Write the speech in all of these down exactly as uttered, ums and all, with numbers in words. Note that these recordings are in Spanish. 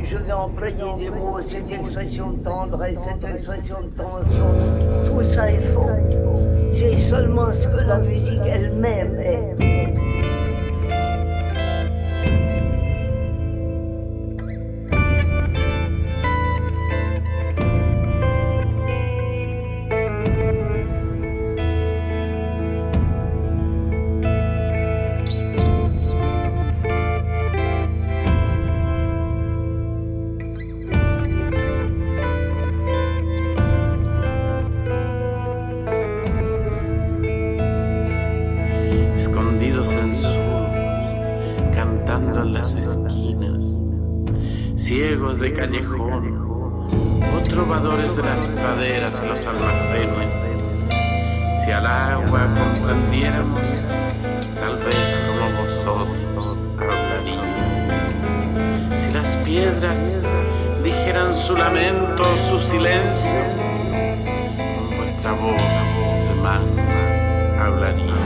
je vais employer des mots, cette expression de tendresse, cette expression de tension, tout ça est faux. C'est seulement ce que la musique elle-même est. Ciegos de callejón o trovadores de las praderas y los almacenes, si al agua comprendiéramos, tal vez como vosotros hablaríamos. Si las piedras dijeran su lamento o su silencio, con vuestra voz de mar hablaría.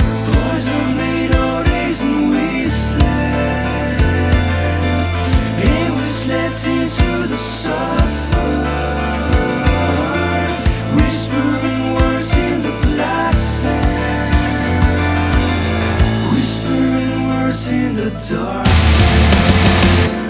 Slept into the suffer, whispering words in the black sand, whispering words in the dark sand.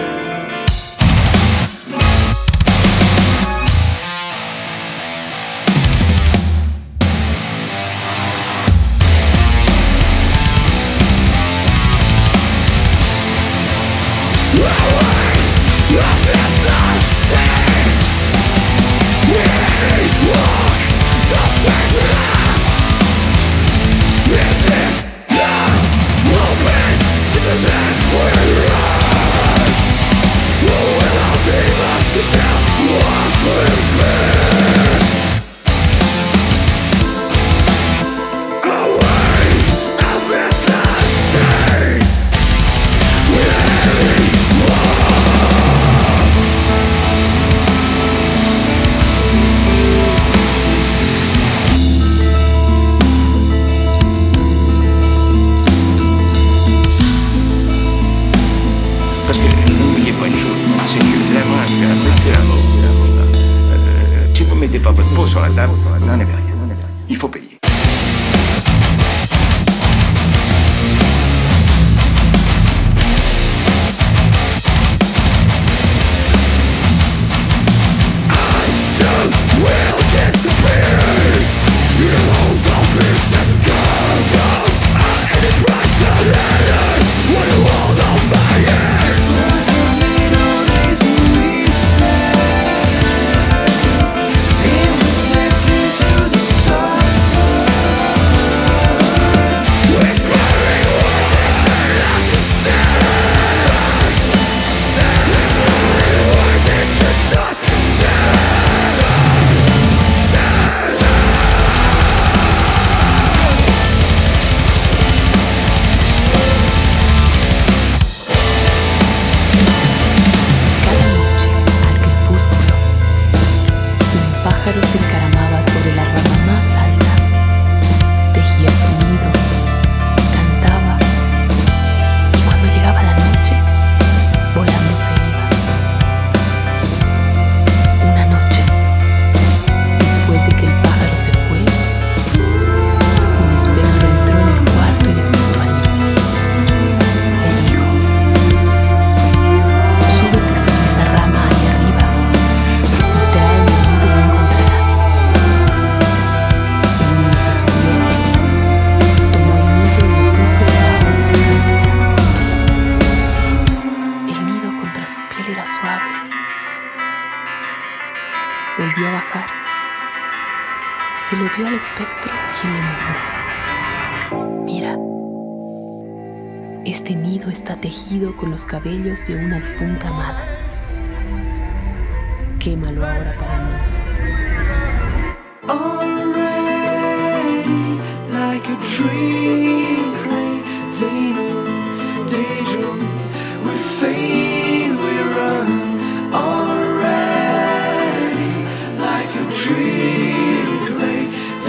Volvió a bajar. Se lo dio al espectro, quien le murmuró: mira, este nido está tejido con los cabellos de una difunta amada. Quémalo ahora para mí. Already, like a dream, clay, daydream, we fade, we run. Already, like a dream, clay,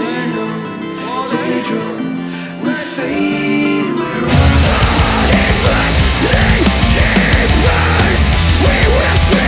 daydream, we fade, we run. So deep, deep, deep, we whisper.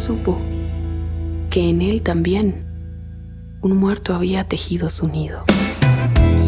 supo que en él también un muerto había tejido su nido.